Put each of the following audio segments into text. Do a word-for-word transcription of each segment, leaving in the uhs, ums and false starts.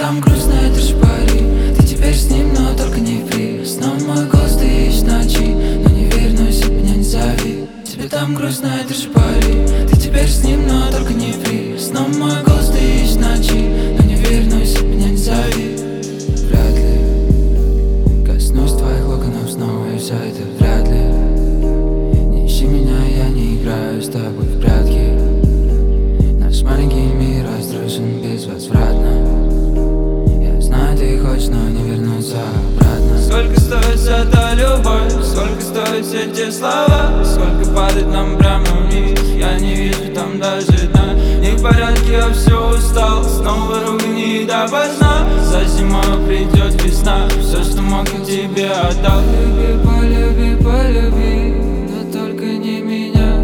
там грустно, это ж пари. Ты теперь с ним, но только не фри. Снова мой голос ты ищешь ночи, но не вернусь, меня не зови. Тебе там грустно, это ж пари. Ты теперь с ним, но только не фри. Снова мой голос ты ищешь ночи, но не вернусь, меня не зови. Вряд ли коснусь твоих локонов снова, и все это вряд ли. Не ищи меня, я не играю с тобой в прятки. Наш маленький мир разрушен безвозвратно. Я знаю, ты хочешь, но не вернуться обратно. Сколько стоит вся та любовь, сколько стоят все те слова, сколько падает нам прямо вниз, я не вижу там даже дна. Не в порядке, я все устал, снова ругни допоздна. За зимой придет весна, все, что мог, я тебе отдал. Полюби, полюби, полюби, но только не меня,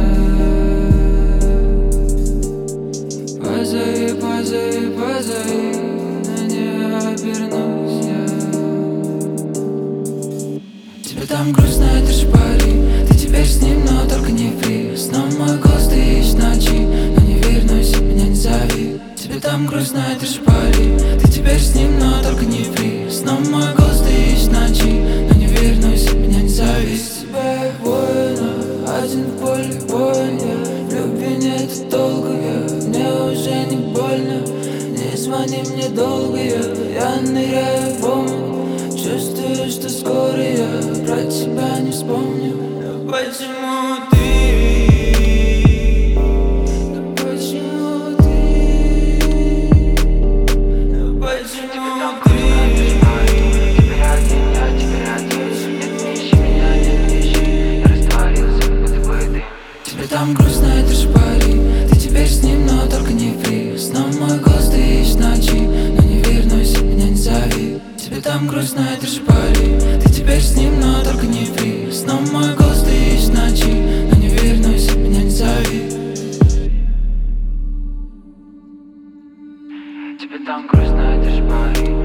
да. Позови, позови, позови, но не обернусь я. Тебе там грустно, это ж пари. Ты теперь с ним, но только не фри. Снова мой голос ты ищешь ночи, но не вернусь, меня не зови. Тебе там грустно, это ж пари. Ты теперь с ним, но только не фри. Снова мой голос ты ищешь ночи, но не вернусь, меня не зови. Без тебя я воин, один в поле воин я. В любви нет долга я, мне уже не больно. Не звони мне долго я, я ныряю в омут. Чувствую, что скоро я про тебя не вспомню. Но почему ты? Но почему ты? Но почему ты? Теперь один, я теперь один. Нет, не ищи меня, нет, не ищи. Я растворился, как будто бы ты. Тебе там грустно, это ж пари. Ты теперь с ним, но только не фри. Снова мой голос ты ищешь ночи, но не вернусь, меня не зови. Тебе там грустно, это ж пари. Ты теперь с ним, но только не фри. Снова мой голос ты ищешь ночи, но не вернусь, меня не зови. Тебе там грустно, это ж пари.